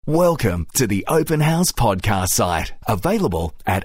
Welcome to the Open House podcast site, available at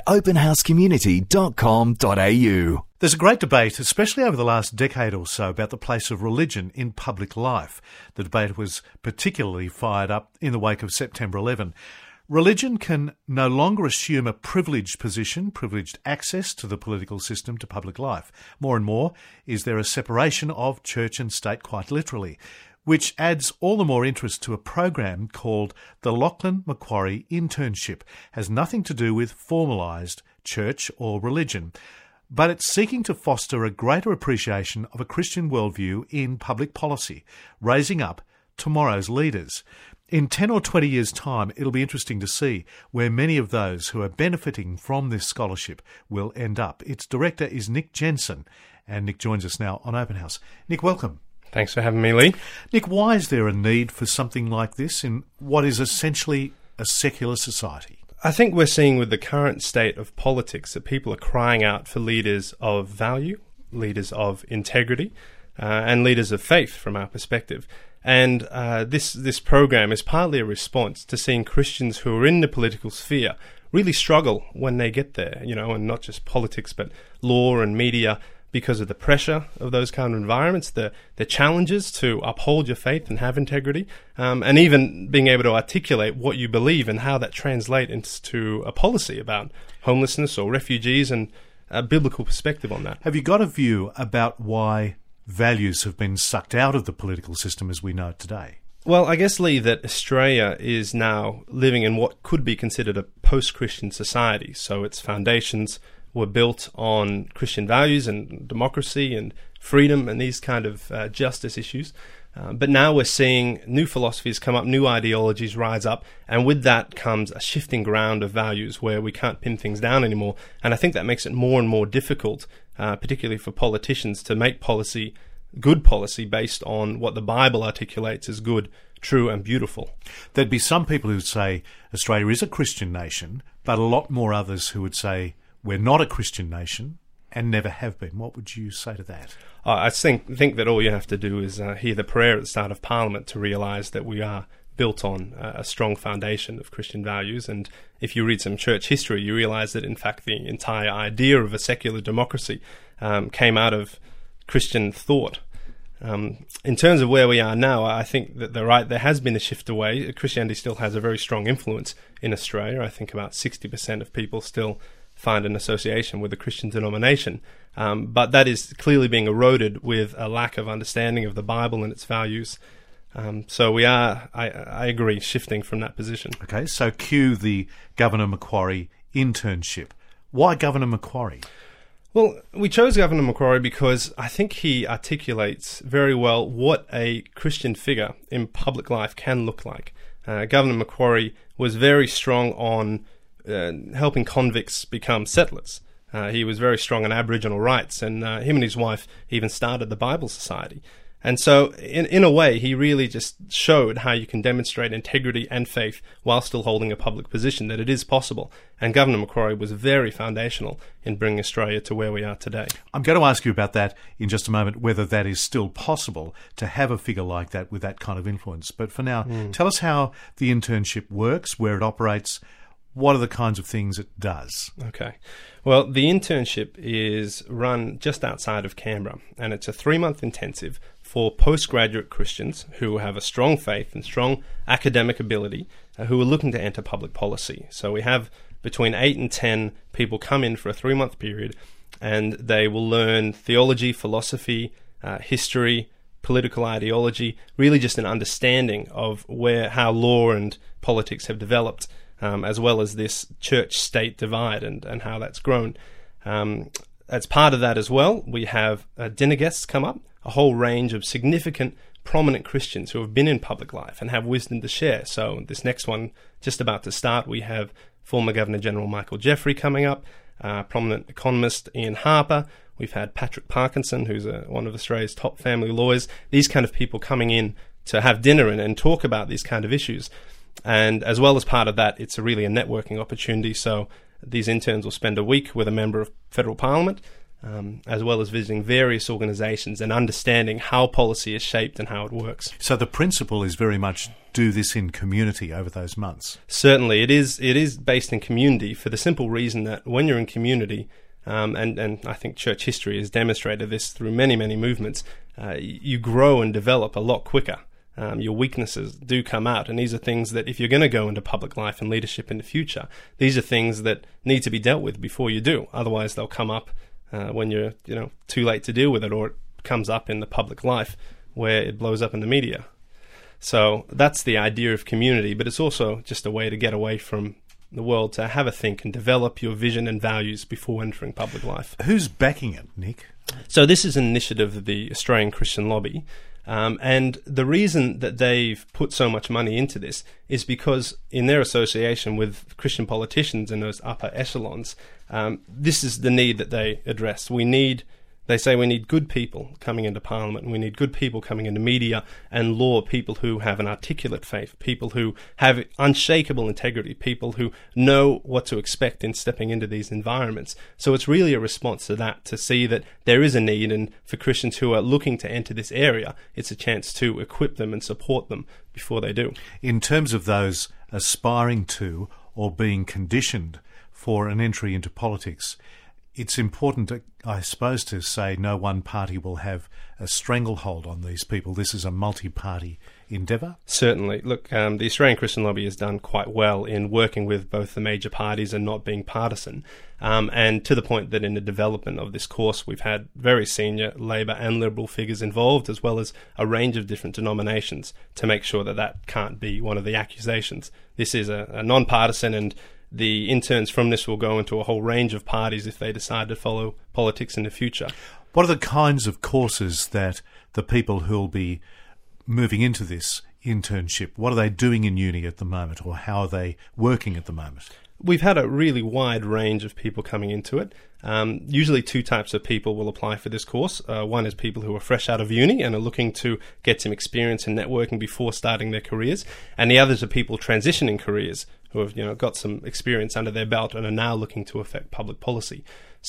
openhousecommunity.com.au. There's a great debate, especially over the last decade or so, about the place of religion in public life. The debate was particularly fired up in the wake of September 11. Religion can no longer assume a privileged position, privileged access to the political system, to public life. More and more, is there a separation of church and state, quite literally, which adds all the more interest to a program called the Lachlan Macquarie Internship. Has nothing to do with formalised church or religion, but it's seeking to foster a greater appreciation of a Christian worldview in public policy, raising up tomorrow's leaders. In 10 or 20 years' time, it'll be interesting to see where many of those who are benefiting from this scholarship will end up. Its director is Nick Jensen, and Nick joins us now on Open House. Nick, welcome. Thanks for having me, Lee. Nick, why is there a need for something like this in what is essentially a secular society? I think we're seeing with the current state of politics that people are crying out for leaders of value, leaders of integrity, and leaders of faith from our perspective. And this program is partly a response to seeing Christians who are in the political sphere really struggle when they get there, and not just politics, but law and media, because of the pressure of those kind of environments, the challenges to uphold your faith and have integrity, and even being able to articulate what you believe and how that translates into a policy about homelessness or refugees and a biblical perspective on that. Have you got a view about why values have been sucked out of the political system as we know it today? Well, I guess, Lee, that Australia is now living in what could be considered a post-Christian society. So its foundations were built on Christian values and democracy and freedom and these kind of justice issues. But now we're seeing new philosophies come up, new ideologies rise up, and with that comes a shifting ground of values where we can't pin things down anymore. And I think that makes it more and more difficult, particularly for politicians, to make policy, good policy, based on what the Bible articulates as good, true and beautiful. There'd be some people who would say Australia is a Christian nation, but a lot more others who would say we're not a Christian nation and never have been. What would you say to that? I think that all you have to do is hear the prayer at the start of Parliament to realise that we are built on a strong foundation of Christian values. And if you read some church history, you realise that, in fact, the entire idea of a secular democracy came out of Christian thought. In terms of where we are now, I think that there has been a shift away. Christianity still has a very strong influence in Australia. I think about 60% of people still find an association with a Christian denomination. But that is clearly being eroded with a lack of understanding of the Bible and its values. So we are, I agree, shifting from that position. Okay, so cue the Governor Macquarie internship. Why Governor Macquarie? Well, we chose Governor Macquarie because I think he articulates very well what a Christian figure in public life can look like. Governor Macquarie was very strong on helping convicts become settlers. He was very strong on Aboriginal rights, and him and his wife even started the Bible Society. And so, in a way, he really just showed how you can demonstrate integrity and faith while still holding a public position, that it is possible. And Governor Macquarie was very foundational in bringing Australia to where we are today. I'm going to ask you about that in just a moment, whether that is still possible to have a figure like that with that kind of influence. But for now, tell us how the internship works, where it operates. What are the kinds of things it does? Okay. Well, the internship is run just outside of Canberra, and it's a 3-month intensive for postgraduate Christians who have a strong faith and strong academic ability, who are looking to enter public policy. So we have between 8 and 10 people come in for a 3-month period, and they will learn theology, philosophy, history, political ideology, really just an understanding of how law and politics have developed, as well as this church-state divide and how that's grown. As part of that as well, we have dinner guests come up, a whole range of significant, prominent Christians who have been in public life and have wisdom to share. So this next one, just about to start, we have former Governor-General Michael Jeffrey coming up, prominent economist Ian Harper. We've had Patrick Parkinson, who's one of Australia's top family lawyers. These kind of people coming in to have dinner and talk about these kind of issues. And as well as part of that, it's really a networking opportunity. So these interns will spend a week with a member of federal parliament, as well as visiting various organisations and understanding how policy is shaped and how it works. So the principle is very much do this in community over those months. Certainly, it is based in community for the simple reason that when you're in community, and I think church history has demonstrated this through many, many movements, you grow and develop a lot quicker. Your weaknesses do come out, and these are things that if you're going to go into public life and leadership in the future, these are things that need to be dealt with before you do. Otherwise, they'll come up when you're too late to deal with it, or it comes up in the public life where it blows up in the media. So that's the idea of community, but it's also just a way to get away from the world, to have a think and develop your vision and values before entering public life. Who's backing it, Nick? So this is an initiative of the Australian Christian Lobby. And the reason that they've put so much money into this is because in their association with Christian politicians in those upper echelons, this is the need that they address. They say we need good people coming into Parliament, and we need good people coming into media and law, people who have an articulate faith, people who have unshakable integrity, people who know what to expect in stepping into these environments. So it's really a response to that, to see that there is a need, and for Christians who are looking to enter this area, it's a chance to equip them and support them before they do. In terms of those aspiring to or being conditioned for an entry into politics, it's important, I suppose, to say no one party will have a stranglehold on these people. This is a multi-party endeavour. Certainly. Look, the Australian Christian Lobby has done quite well in working with both the major parties and not being partisan. And to the point that in the development of this course, we've had very senior Labor and Liberal figures involved, as well as a range of different denominations, to make sure that that can't be one of the accusations. This is a non-partisan, and the interns from this will go into a whole range of parties if they decide to follow politics in the future. What are the kinds of courses that the people who'll be moving into this internship, what are they doing in uni at the moment, or how are they working at the moment? We've had a really wide range of people coming into it. Usually two types of people will apply for this course. One is people who are fresh out of uni and are looking to get some experience in networking before starting their careers, and the others are people transitioning careers who have got some experience under their belt and are now looking to affect public policy.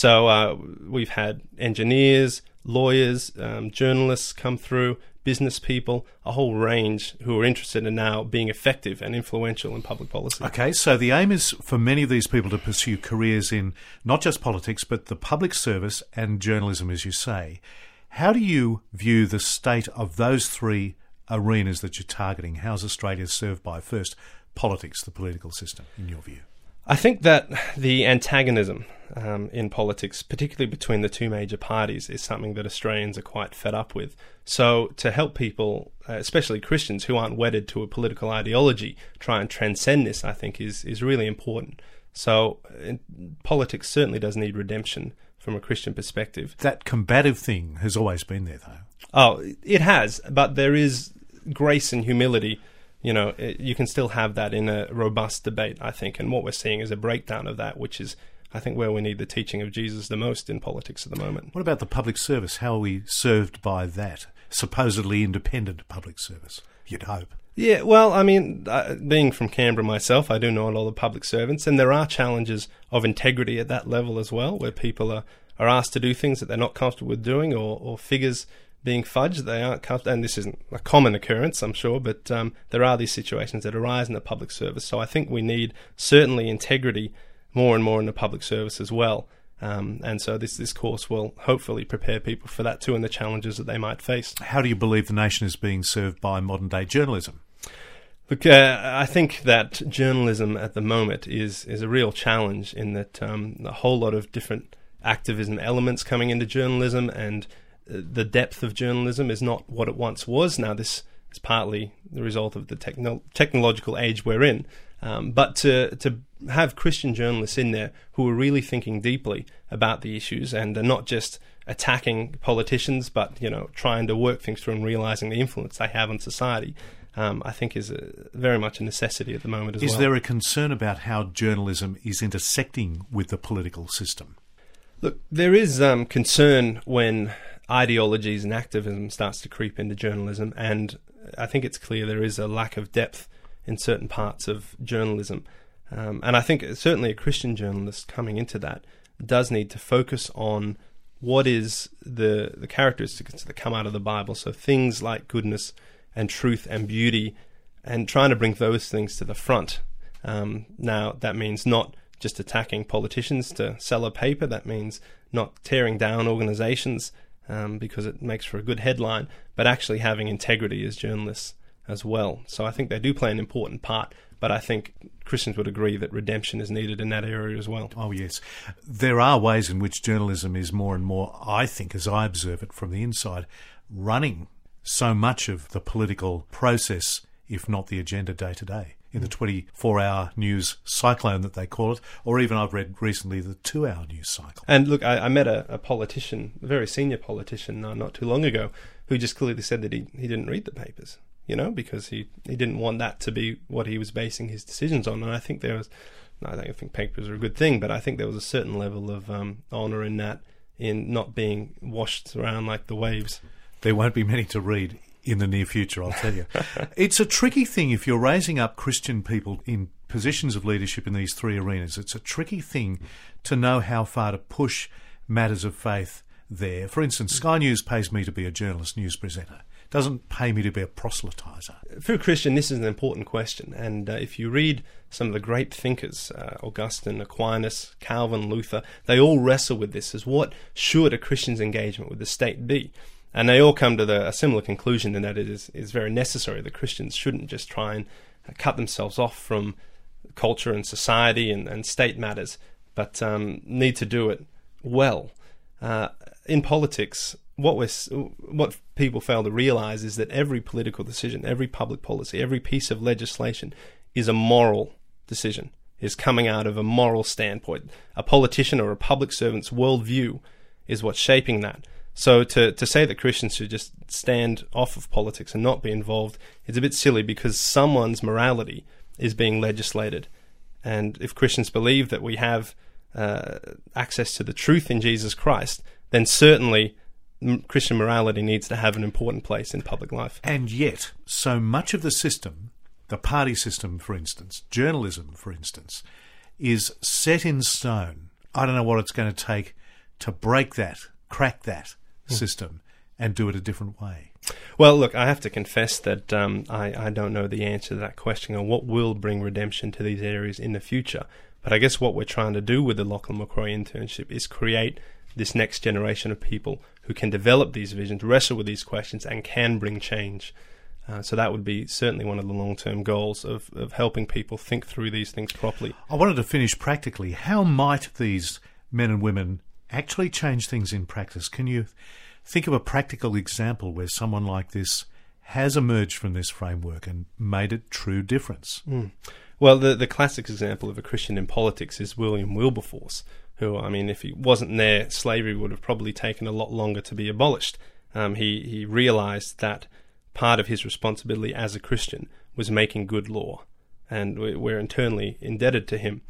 So we've had engineers, lawyers, journalists come through, business people, a whole range who are interested in now being effective and influential in public policy. Okay, so the aim is for many of these people to pursue careers in not just politics, but the public service and journalism, as you say. How do you view the state of those three arenas that you're targeting? How's Australia served by, first, politics, the political system, in your view? I think that the antagonism in politics, particularly between the two major parties, is something that Australians are quite fed up with. So to help people, especially Christians who aren't wedded to a political ideology, try and transcend this, I think is really important. So politics certainly does need redemption from a Christian perspective. That combative thing has always been there, though. Oh, it has, but there is grace and humility. You can still have that in a robust debate, I think, and what we're seeing is a breakdown of that, which is, I think, where we need the teaching of Jesus the most in politics at the moment. What about the public service? How are we served by that supposedly independent public service, you'd hope? Yeah, well, I mean, being from Canberra myself, I do know a lot of public servants, and there are challenges of integrity at that level as well, where people are asked to do things that they're not comfortable with doing, or figures being fudged, they aren't comfortable, and this isn't a common occurrence, I'm sure, but there are these situations that arise in the public service. So I think we need certainly integrity more and more in the public service as well. And so this course will hopefully prepare people for that too, and the challenges that they might face. How do you believe the nation is being served by modern day journalism? Look, I think that journalism at the moment is a real challenge in that a whole lot of different activism elements coming into journalism, and the depth of journalism is not what it once was. Now, this is partly the result of the technological age we're in. But to have Christian journalists in there who are really thinking deeply about the issues and are not just attacking politicians, but trying to work things through and realising the influence they have on society, I think is very much a necessity at the moment as well. Is there a concern about how journalism is intersecting with the political system? Look, there is concern when ideologies and activism starts to creep into journalism, and I think it's clear there is a lack of depth in certain parts of journalism. And I think certainly a Christian journalist coming into that does need to focus on what is the characteristics that come out of the Bible. So things like goodness and truth and beauty, and trying to bring those things to the front. Now, that means not just attacking politicians to sell a paper. That means not tearing down organizations because it makes for a good headline, but actually having integrity as journalists as well. So I think they do play an important part, but I think Christians would agree that redemption is needed in that area as well. Oh, yes. There are ways in which journalism is more and more, I think, as I observe it from the inside, running so much of the political process, if not the agenda day to day, in the 24-hour news cyclone that they call it, or even I've read recently the 2-hour news cycle. And look, I met a politician, a very senior politician not too long ago, who just clearly said that he didn't read the papers, because he didn't want that to be what he was basing his decisions on. And I think I don't think papers are a good thing, but I think there was a certain level of honour in that, in not being washed around like the waves. There won't be many to read in the near future, I'll tell you. It's a tricky thing if you're raising up Christian people in positions of leadership in these three arenas. It's a tricky thing to know how far to push matters of faith there. For instance, Sky News pays me to be a journalist news presenter. It doesn't pay me to be a proselytiser. For a Christian, this is an important question. And if you read some of the great thinkers, Augustine, Aquinas, Calvin, Luther, they all wrestle with this as what should a Christian's engagement with the state be? And they all come to a similar conclusion, in that it is very necessary that Christians shouldn't just try and cut themselves off from culture and society and state matters, but need to do it well. In politics, what people fail to realize is that every political decision, every public policy, every piece of legislation is a moral decision, is coming out of a moral standpoint. A politician or a public servant's worldview is what's shaping that. So to say that Christians should just stand off of politics and not be involved is a bit silly, because someone's morality is being legislated. And if Christians believe that we have access to the truth in Jesus Christ, then certainly Christian morality needs to have an important place in public life. And yet, so much of the system, the party system, for instance, journalism, for instance, is set in stone. I don't know what it's going to take to break that, crack that system and do it a different way. Well, look, I have to confess that I don't know the answer to that question, or what will bring redemption to these areas in the future. But I guess what we're trying to do with the Lachlan Macquarie internship is create this next generation of people who can develop these visions, wrestle with these questions, and can bring change. So that would be certainly one of the long-term goals of helping people think through these things properly. I wanted to finish practically. How might these men and women actually change things in practice? Can you think of a practical example where someone like this has emerged from this framework and made a true difference? Well, the classic example of a Christian in politics is William Wilberforce, who, I mean, if he wasn't there, slavery would have probably taken a lot longer to be abolished. He realised that part of his responsibility as a Christian was making good law, and we're internally indebted to him.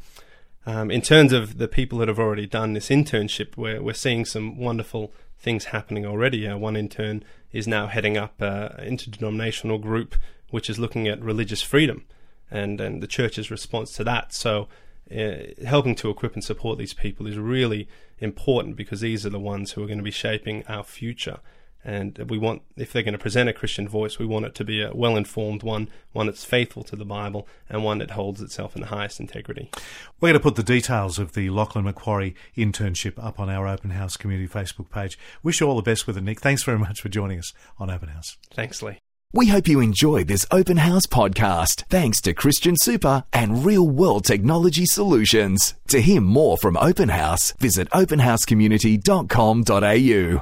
In terms of the people that have already done this internship, we're seeing some wonderful things happening already. One intern is now heading up an interdenominational group which is looking at religious freedom and the church's response to that. So helping to equip and support these people is really important, because these are the ones who are going to be shaping our future. And we want, if they're going to present a Christian voice, we want it to be a well-informed one that's faithful to the Bible, and one that holds itself in the highest integrity. We're going to put the details of the Lachlan Macquarie internship up on our Open House community Facebook page. Wish you all the best with it, Nick. Thanks very much for joining us on Open House. Thanks, Lee. We hope you enjoyed this Open House podcast, thanks to Christian Super and Real World Technology Solutions. To hear more from Open House, visit openhousecommunity.com.au.